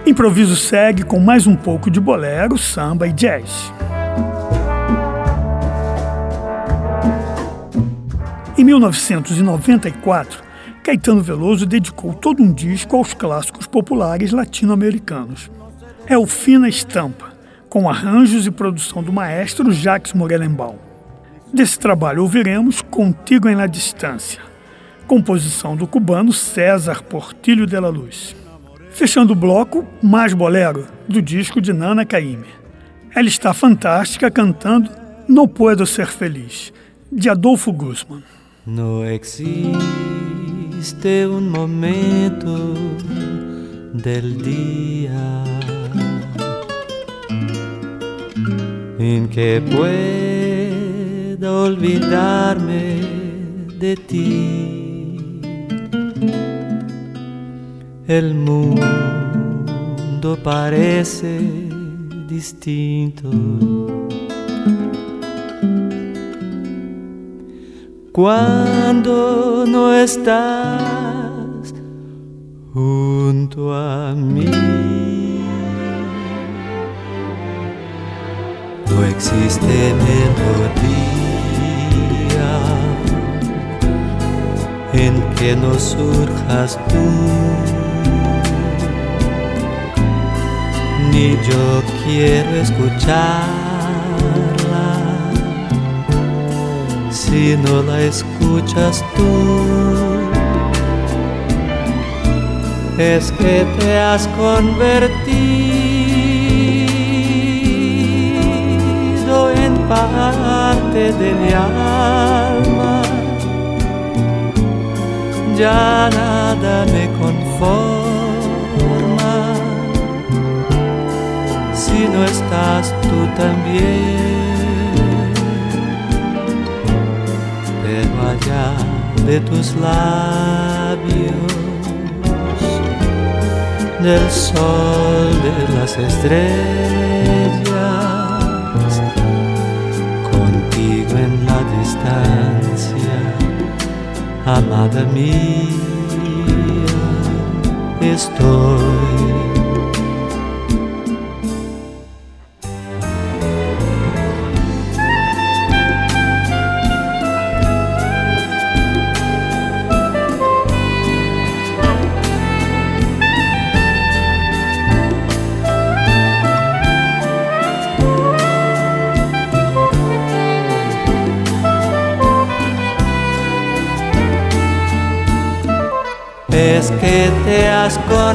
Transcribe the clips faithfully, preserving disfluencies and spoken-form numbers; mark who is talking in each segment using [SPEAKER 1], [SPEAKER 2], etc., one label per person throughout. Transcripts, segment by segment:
[SPEAKER 1] Improviso segue com mais um pouco de bolero, samba e jazz. Em mil novecentos e noventa e quatro, Caetano Veloso dedicou todo um disco aos clássicos populares latino-americanos. É o Fina Estampa, com arranjos e produção do maestro Jacques Morelenbaum. Desse trabalho ouviremos Contigo em la Distância, composição do cubano César Portillo de la Luz. Fechando o bloco, mais bolero, do disco de Nana Caymmi. Ela está fantástica cantando No Puedo Ser Feliz, de Adolfo Guzmán.
[SPEAKER 2] No existe un momento del día en que pueda olvidarme de ti. El mundo parece distinto cuando no estás junto a mí. No existe melodía en que no surjas tú, ni yo quiero escucharla si no la escuchas tú. Es que te has convertido en parte de mi alma. Ya nada me conforma si no estás tú también. Pero allá de tus labios, del sol, de las estrellas, contigo en la distancia, amada mía, estoy. Es que te has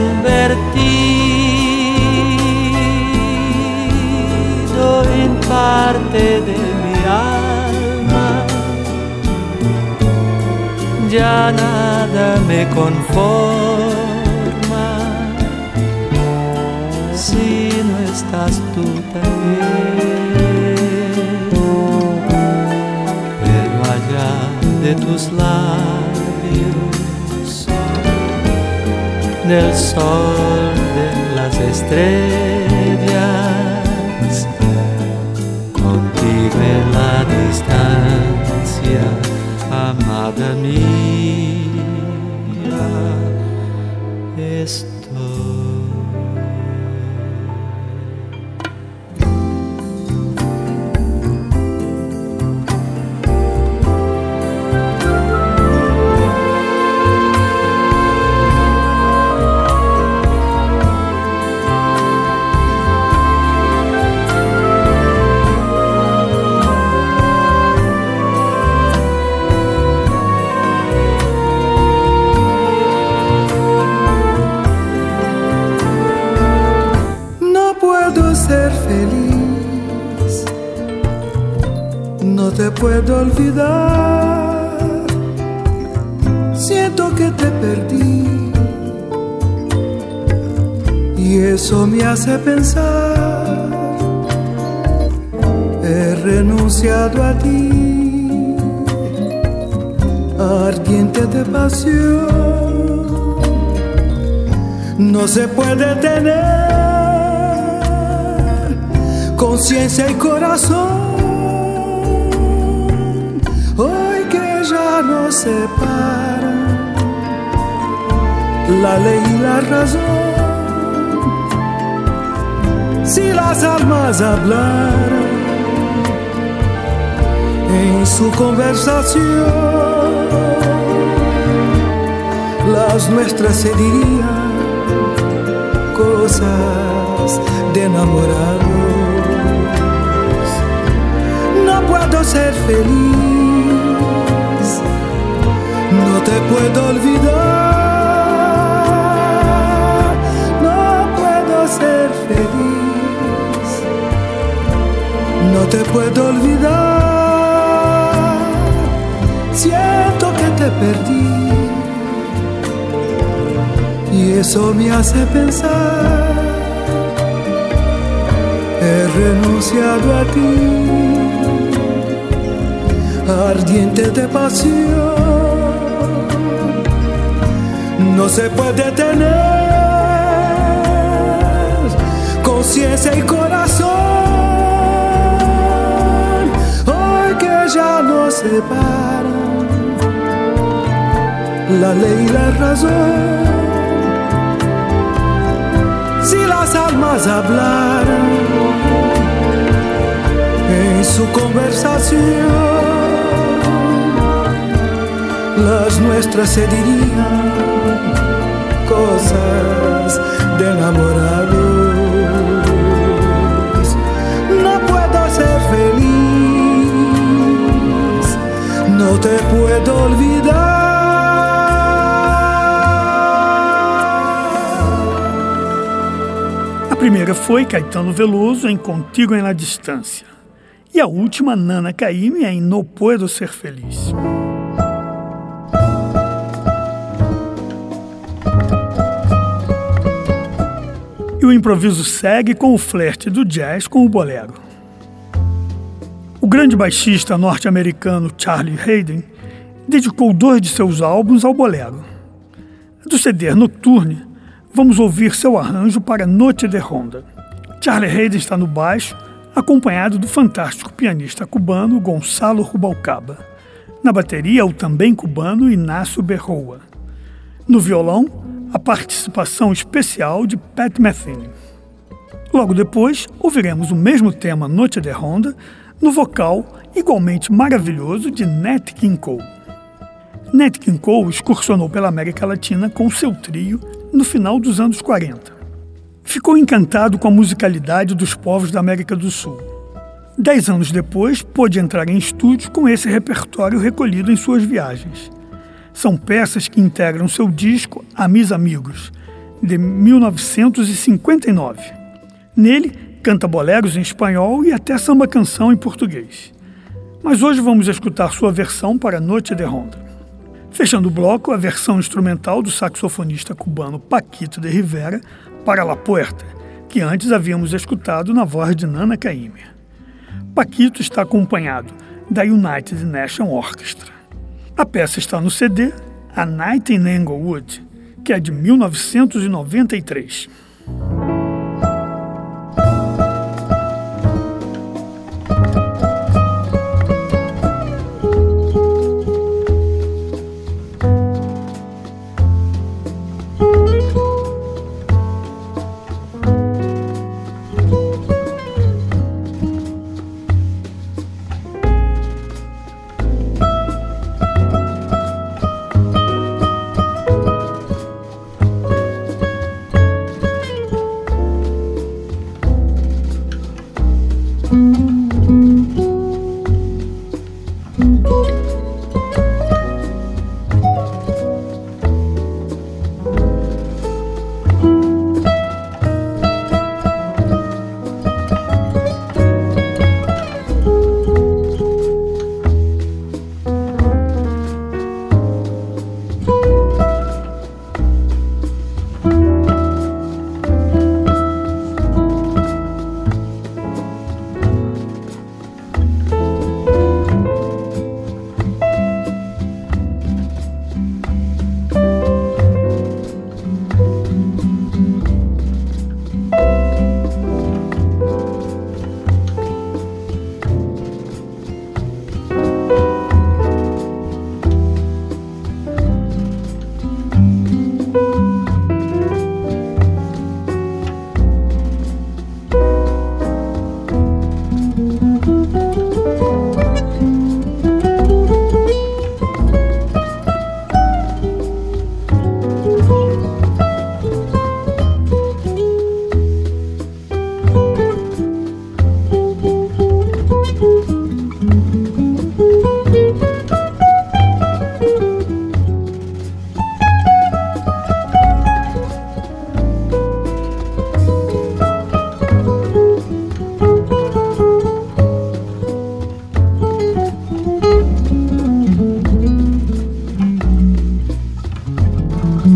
[SPEAKER 2] convertido en parte de mi alma. Ya nada me conforma si no estás tú también. Pero allá de tus labios, del sol, de las estrellas, contigo en la distancia, amada mía, estoy.
[SPEAKER 3] No te puedo olvidar, siento que te perdí y eso me hace pensar, he renunciado a ti, ardiente de pasión, no se puede tener conciencia y corazón. Hoy que ya nos separan la ley y la razón, si las almas hablaran en su conversación, las nuestras se dirían cosas de enamorados. No puedo ser feliz, no te puedo olvidar, no puedo ser feliz, no te puedo olvidar, siento que te perdí y eso me hace pensar, he renunciado a ti, ardiente de pasión, no se puede tener conciencia y corazón, hoy que ya nos separan la ley y la razón. Si las almas hablaran en su conversación, las nuestras se dirían cosas de enamorados. No puedo ser feliz, no te puedo olvidar.
[SPEAKER 1] A primeira foi Caetano Veloso em Contigo en la Distância e a última Nana Caymmi em No Puedo Ser Feliz. E o improviso segue com o flerte do jazz com o bolero. O grande baixista norte-americano Charlie Haden dedicou dois de seus álbuns ao bolero. Do C D Nocturne, vamos ouvir seu arranjo para Noche de Ronda. Charlie Haden está no baixo, acompanhado do fantástico pianista cubano Gonçalo Rubalcaba. Na bateria, o também cubano Inácio Berroa. No violão, a participação especial de Pat Metheny. Logo depois, ouviremos o mesmo tema Noche de Ronda no vocal igualmente maravilhoso de Nat King Cole. Nat King Cole excursionou pela América Latina com seu trio no final dos anos quarenta. Ficou encantado com a musicalidade dos povos da América do Sul. Dez anos depois, pôde entrar em estúdio com esse repertório recolhido em suas viagens. São peças que integram seu disco A Mis Amigos, de mil novecentos e cinquenta e nove. Nele, canta boleros em espanhol e até samba-canção em português. Mas hoje vamos escutar sua versão para Noche de Ronda. Fechando o bloco, a versão instrumental do saxofonista cubano Paquito de Rivera para La Puerta, que antes havíamos escutado na voz de Nana Caymmi. Paquito está acompanhado da United Nation Orchestra. A peça está no C D A Night in Englewood, que é de mil novecentos e noventa e três.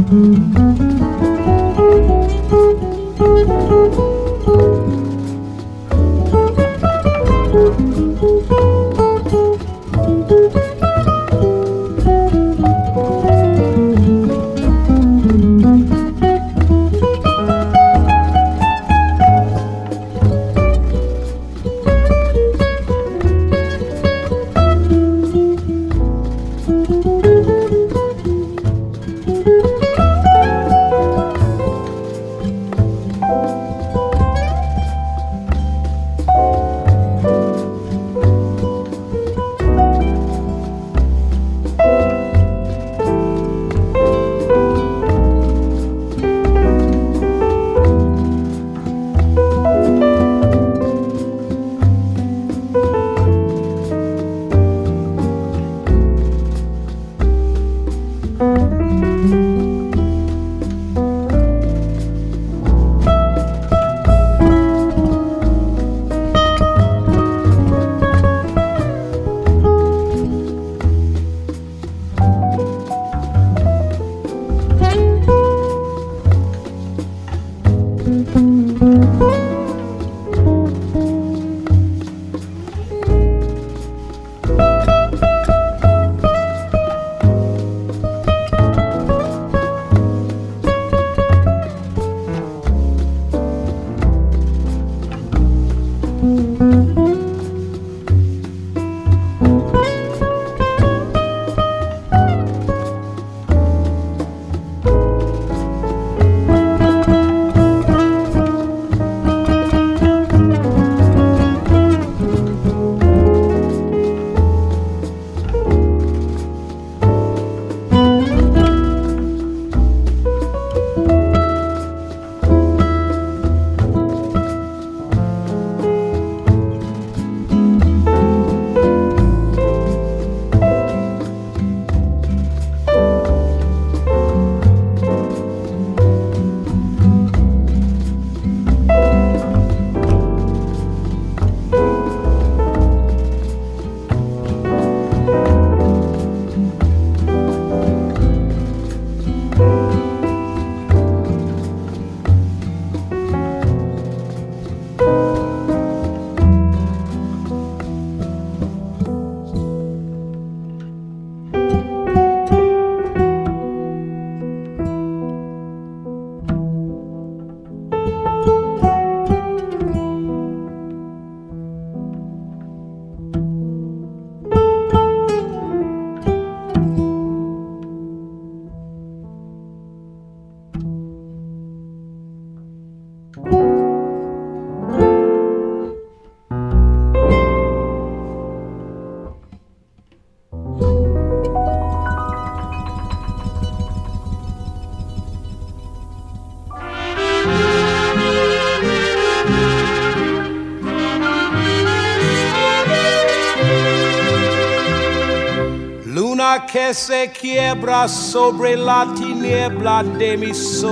[SPEAKER 4] Que se quiebra sobre la tiniebla de mi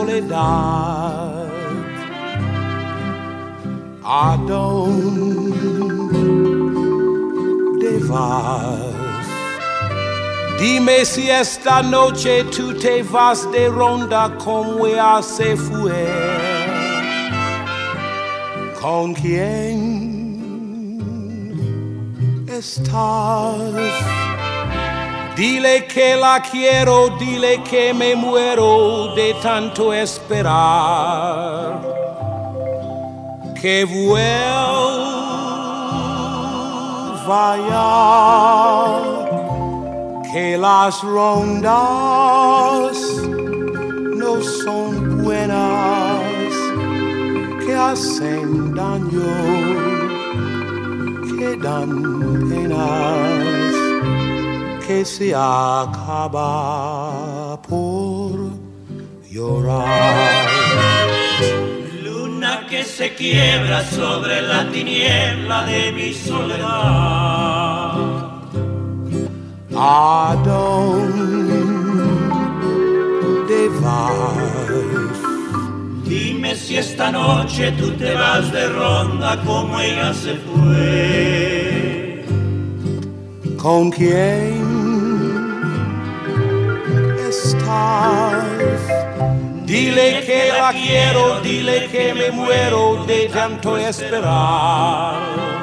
[SPEAKER 4] soledad. ¿A dónde vas? Dime si esta noche tú te vas de ronda como ella se fue. ¿Con quién estás? Dile que la quiero, dile que me muero de tanto esperar. Que vuelva ya, que las rondas no son buenas, que hacen daño, que dan penas, que se acaba por llorar.
[SPEAKER 5] Luna que se quiebra sobre la tiniebla de mi soledad.
[SPEAKER 4] ¿A dónde vas?
[SPEAKER 5] Dime si esta noche tú te vas de ronda como ella se fue.
[SPEAKER 4] ¿Con quién estás? Dile que la quiero, dile que me muero de tanto esperar.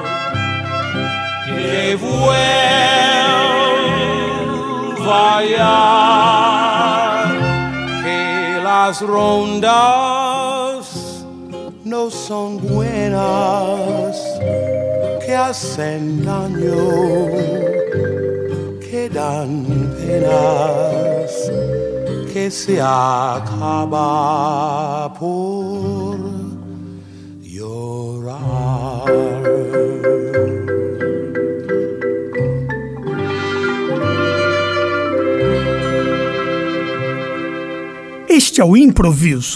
[SPEAKER 4] Que vuelva ya, que las rondas no son buenas, que hacen daño, que dan penas, que se acaba por llorar.
[SPEAKER 1] Este é o Improviso.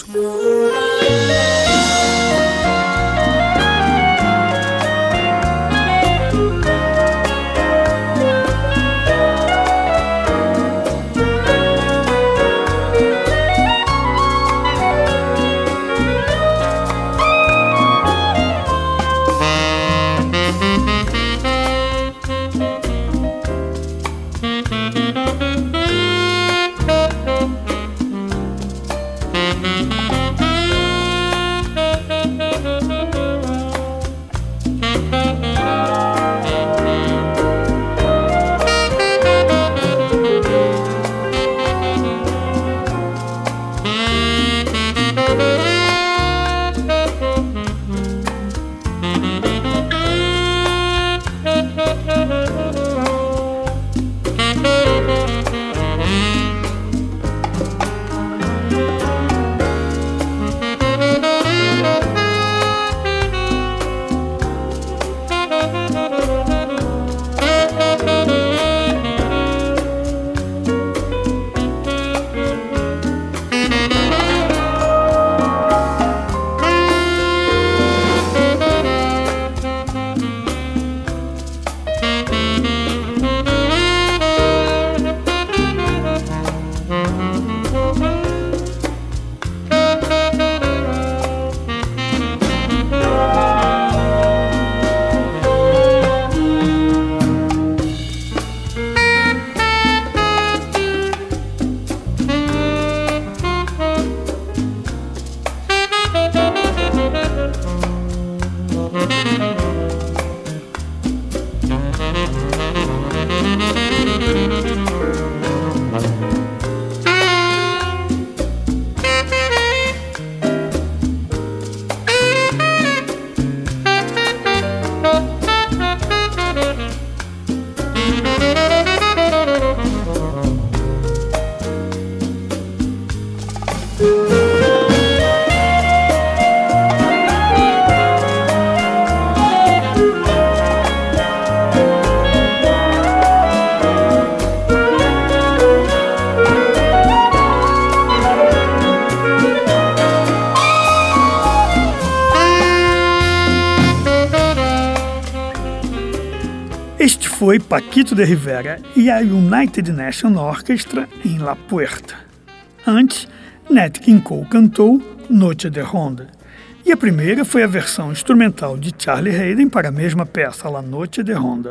[SPEAKER 1] Este foi Paquito de Rivera e a United National Orchestra em La Puerta. Antes, Nat King Cole cantou Noche de Ronda. E a primeira foi a versão instrumental de Charlie Haydn para a mesma peça, La Noche de Ronda.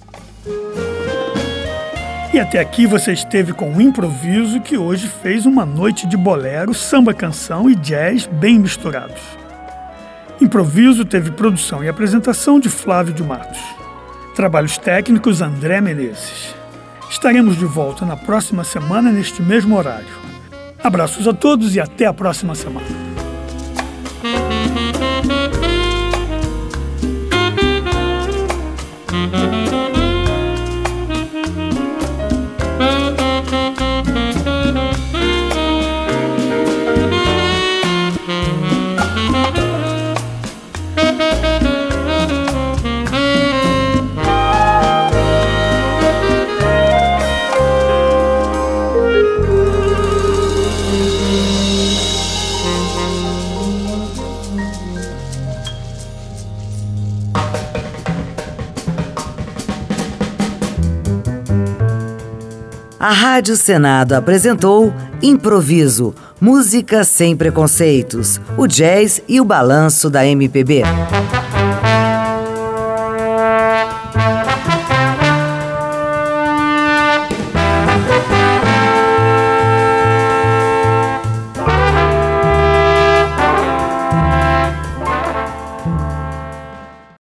[SPEAKER 1] E até aqui você esteve com o Improviso, que hoje fez uma noite de bolero, samba-canção e jazz bem misturados. Improviso teve produção e apresentação de Flávio de Matos. Trabalhos técnicos André Menezes. Estaremos de volta na próxima semana neste mesmo horário. Abraços a todos e até a próxima semana.
[SPEAKER 6] A Rádio Senado apresentou Improviso, música sem preconceitos, o jazz e o balanço da M P B.